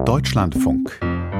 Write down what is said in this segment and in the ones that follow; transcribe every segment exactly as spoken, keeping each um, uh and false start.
Deutschlandfunk.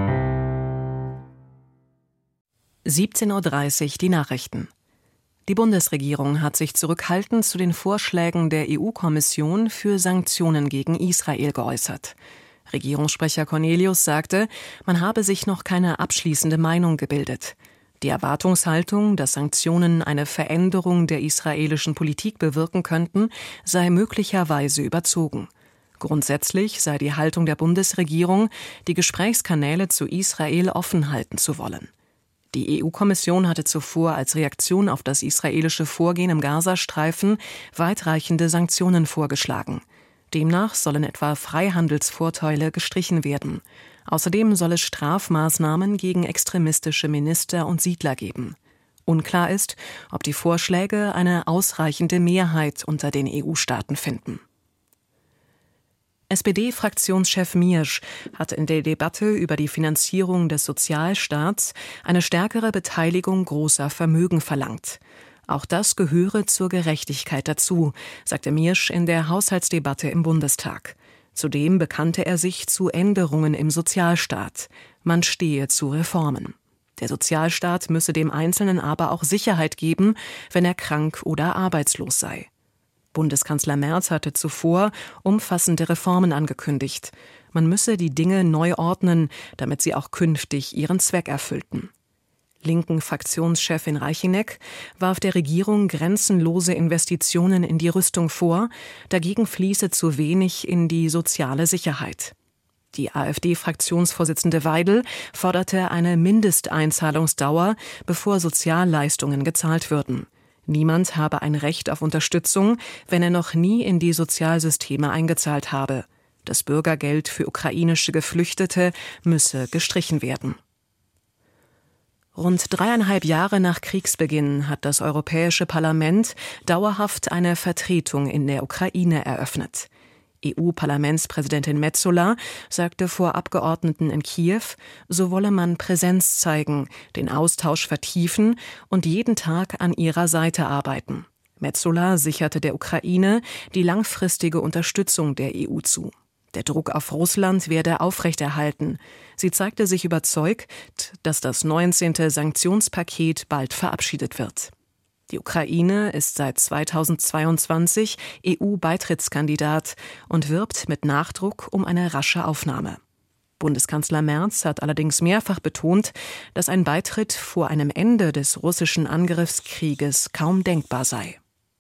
siebzehn Uhr dreißig, die Nachrichten. Die Bundesregierung hat sich zurückhaltend zu den Vorschlägen der E U-Kommission für Sanktionen gegen Israel geäußert. Regierungssprecher Cornelius sagte, man habe sich noch keine abschließende Meinung gebildet. Die Erwartungshaltung, dass Sanktionen eine Veränderung der israelischen Politik bewirken könnten, sei möglicherweise überzogen. Grundsätzlich sei die Haltung der Bundesregierung, die Gesprächskanäle zu Israel offen halten zu wollen. Die E U-Kommission hatte zuvor als Reaktion auf das israelische Vorgehen im Gazastreifen weitreichende Sanktionen vorgeschlagen. Demnach sollen etwa Freihandelsvorteile gestrichen werden. Außerdem soll es Strafmaßnahmen gegen extremistische Minister und Siedler geben. Unklar ist, ob die Vorschläge eine ausreichende Mehrheit unter den E U-Staaten finden. S P D-Fraktionschef Miersch hat in der Debatte über die Finanzierung des Sozialstaats eine stärkere Beteiligung großer Vermögen verlangt. Auch das gehöre zur Gerechtigkeit dazu, sagte Miersch in der Haushaltsdebatte im Bundestag. Zudem bekannte er sich zu Änderungen im Sozialstaat. Man stehe zu Reformen. Der Sozialstaat müsse dem Einzelnen aber auch Sicherheit geben, wenn er krank oder arbeitslos sei. Bundeskanzler Merz hatte zuvor umfassende Reformen angekündigt. Man müsse die Dinge neu ordnen, damit sie auch künftig ihren Zweck erfüllten. Linken Fraktionschefin Reicheneck warf der Regierung grenzenlose Investitionen in die Rüstung vor, dagegen fließe zu wenig in die soziale Sicherheit. Die AfD-Fraktionsvorsitzende Weidel forderte eine Mindesteinzahlungsdauer, bevor Sozialleistungen gezahlt würden. Niemand habe ein Recht auf Unterstützung, wenn er noch nie in die Sozialsysteme eingezahlt habe. Das Bürgergeld für ukrainische Geflüchtete müsse gestrichen werden. Rund dreieinhalb Jahre nach Kriegsbeginn hat das Europäische Parlament dauerhaft eine Vertretung in der Ukraine eröffnet. E U-Parlamentspräsidentin Metsola sagte vor Abgeordneten in Kiew, so wolle man Präsenz zeigen, den Austausch vertiefen und jeden Tag an ihrer Seite arbeiten. Metsola sicherte der Ukraine die langfristige Unterstützung der E U zu. Der Druck auf Russland werde aufrechterhalten. Sie zeigte sich überzeugt, dass das neunzehnte Sanktionspaket bald verabschiedet wird. Die Ukraine ist seit zweitausendzweiundzwanzig E U-Beitrittskandidat und wirbt mit Nachdruck um eine rasche Aufnahme. Bundeskanzler Merz hat allerdings mehrfach betont, dass ein Beitritt vor einem Ende des russischen Angriffskrieges kaum denkbar sei.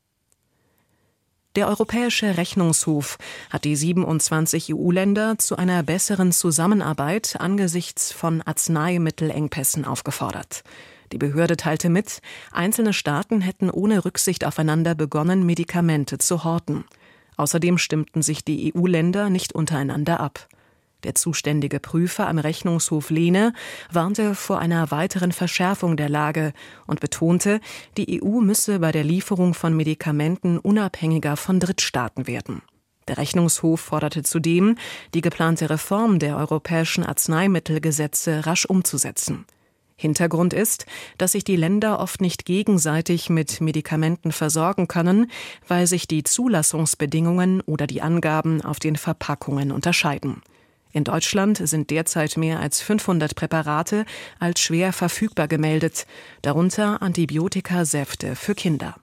Der Europäische Rechnungshof hat die siebenundzwanzig E U-Länder zu einer besseren Zusammenarbeit angesichts von Arzneimittelengpässen aufgefordert. Die Behörde teilte mit, einzelne Staaten hätten ohne Rücksicht aufeinander begonnen, Medikamente zu horten. Außerdem stimmten sich die E U-Länder nicht untereinander ab. Der zuständige Prüfer am Rechnungshof Lehne warnte vor einer weiteren Verschärfung der Lage und betonte, die E U müsse bei der Lieferung von Medikamenten unabhängiger von Drittstaaten werden. Der Rechnungshof forderte zudem, die geplante Reform der europäischen Arzneimittelgesetze rasch umzusetzen. Hintergrund ist, dass sich die Länder oft nicht gegenseitig mit Medikamenten versorgen können, weil sich die Zulassungsbedingungen oder die Angaben auf den Verpackungen unterscheiden. In Deutschland sind derzeit mehr als fünfhundert Präparate als schwer verfügbar gemeldet, darunter Antibiotikasäfte für Kinder.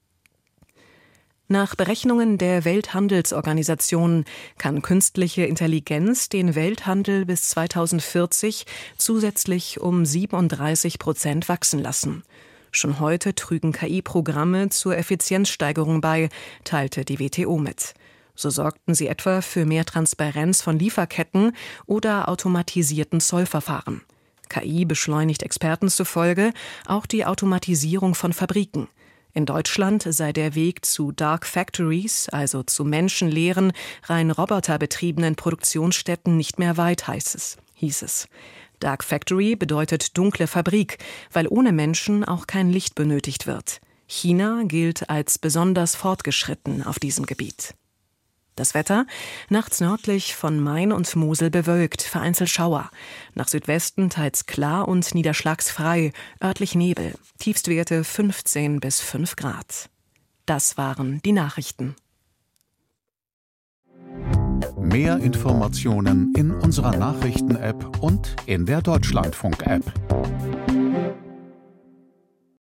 Nach Berechnungen der Welthandelsorganisation kann künstliche Intelligenz den Welthandel bis zweitausendvierzig zusätzlich um siebenunddreißig Prozent wachsen lassen. Schon heute trügen K I-Programme zur Effizienzsteigerung bei, teilte die W T O mit. So sorgten sie etwa für mehr Transparenz von Lieferketten oder automatisierten Zollverfahren. K I beschleunigt Experten zufolge auch die Automatisierung von Fabriken. In Deutschland sei der Weg zu Dark Factories, also zu menschenleeren, rein roboterbetriebenen Produktionsstätten, nicht mehr weit, heißt es, hieß es. Dark Factory bedeutet dunkle Fabrik, weil ohne Menschen auch kein Licht benötigt wird. China gilt als besonders fortgeschritten auf diesem Gebiet. Das Wetter: nachts nördlich von Main und Mosel bewölkt, vereinzelt Schauer. Nach Südwesten teils klar und niederschlagsfrei, örtlich Nebel. Tiefstwerte fünfzehn bis fünf Grad. Das waren die Nachrichten. Mehr Informationen in unserer Nachrichten-App und in der Deutschlandfunk-App.